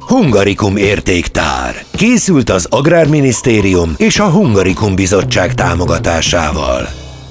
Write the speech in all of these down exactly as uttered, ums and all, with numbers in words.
Hungarikum értéktár. Készült az Agrárminisztérium és a Hungarikum Bizottság támogatásával.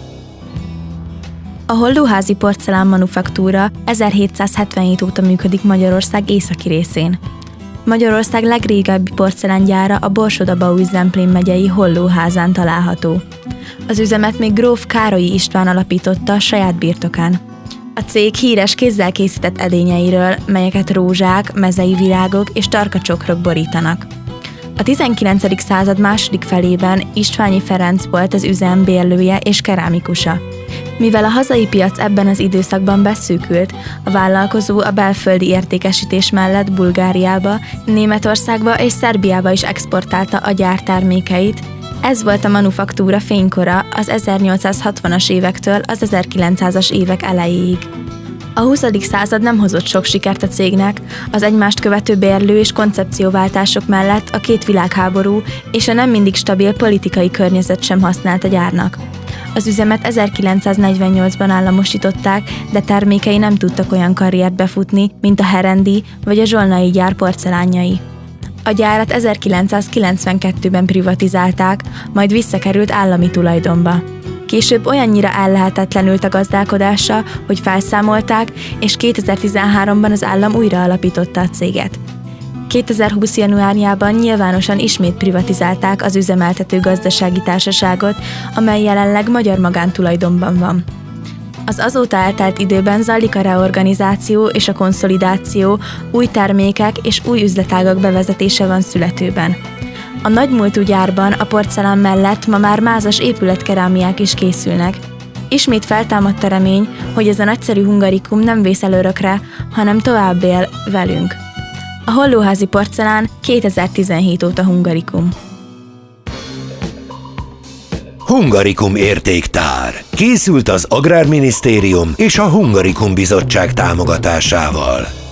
A Hollóházi Porcelán Manufaktúra ezerhétszázhetvenhét óta működik Magyarország északi részén. Magyarország legrégebbi porcelángyára a Borsod-Abaúj-Zemplén megyei Hollóházán található. Az üzemet még gróf Károlyi István alapította a saját birtokán. A cég híres kézzel készített edényeiről, melyeket rózsák, mezei virágok és tarka csokrok borítanak. A tizenkilencedik század második felében Istványi Ferenc volt az üzem bérlője és kerámikusa. Mivel a hazai piac ebben az időszakban beszűkült, a vállalkozó a belföldi értékesítés mellett Bulgáriába, Németországba és Szerbiába is exportálta a gyár termékeit. Ez volt a manufaktúra fénykora az ezernyolcszázhatvanas évektől az ezerkilencszázas évek elejéig. A huszadik század nem hozott sok sikert a cégnek, az egymást követő bérlő és koncepcióváltások mellett a két világháború és a nem mindig stabil politikai környezet sem használt a gyárnak. Az üzemet ezerkilencszáznegyvennyolcban államosították, de termékei nem tudtak olyan karriert befutni, mint a Herendi vagy a Zsolnai gyár porcelánjai. A gyárat ezerkilencszázkilencvenkettőben privatizálták, majd visszakerült állami tulajdonba. Később olyannyira ellehetetlenült a gazdálkodása, hogy felszámolták, és kétezer-tizenháromban az állam újra alapította a céget. kétezer-húsz januárjában nyilvánosan ismét privatizálták az üzemeltető gazdasági társaságot, amely jelenleg magyar magántulajdonban van. Az azóta eltelt időben zajlik a reorganizáció és a konszolidáció, új termékek és új üzletágak bevezetése van születőben. A nagymúltú gyárban a porcelán mellett ma már mázas épületkerámiák is készülnek. Ismét feltámadt a remény, hogy ez a nagyszerű hungarikum nem vész el örökre, hanem tovább él velünk. A Hollóházi Porcelán kétezer-tizenhét óta hungarikum. Hungarikum értéktár. Készült az Agrárminisztérium és a Hungarikum Bizottság támogatásával.